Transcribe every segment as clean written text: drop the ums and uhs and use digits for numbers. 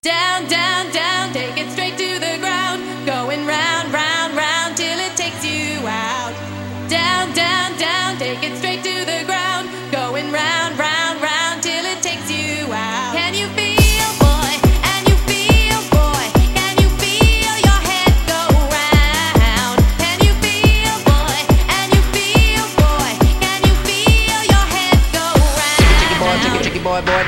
Down, down, down, take it straight to the ground. Going round, round, round till it takes you out. Down, down, down, take it straight to the ground. Going round, round, round till it takes you out. Can you feel, boy? And you feel, boy? Can you feel your head go round? Can you feel, boy? And you feel, boy? Can you feel your head go round? Chicky boy, chicky boy, boy.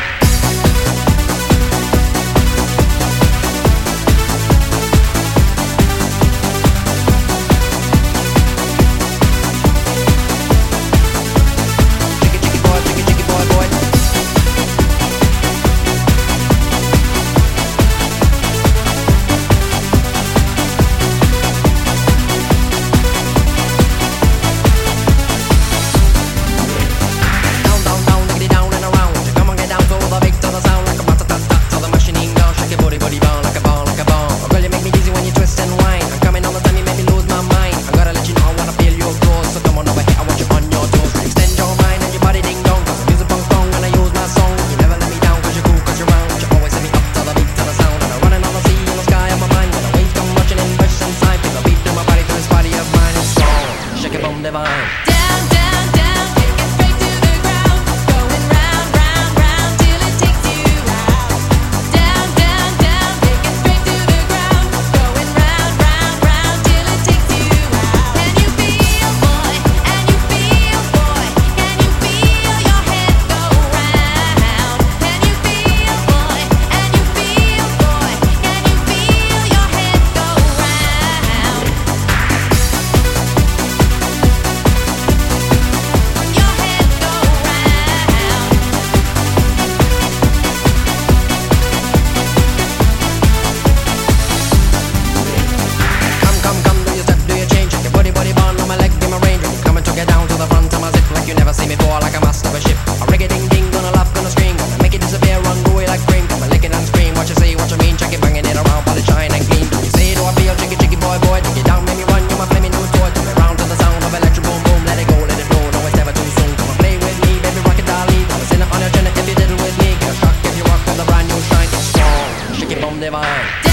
Down, down, down, take it straight to the ground. Going round, round, round till it takes you out. Down, down, down, take it straight to the ground. Going round, round, round till it takes you out. Can you feel, boy? And you feel, boy? Can you feel your head go round? Can you feel, boy? And you feel, boy? Can you feel your head go round? You never see me fall like a master of a ship. A reggae ding ding, gonna laugh, gonna scream, gonna make it disappear, run away like cream. Come and lick it and scream, what you say, what you mean, check it, banging it around, while it shine and clean. You say, do I feel chicky chicky boy boy? Take it down, make me run, you're my flaming new toy. Turn me round to the sound of electric boom boom, let it go, let it flow, no it's never too soon. Come and play with me, baby, rock it, dolly. Gonna send it on your chin if you diddle with me. Get a shock if you rock with a brand new shine. It's strong, shake it, boom divine.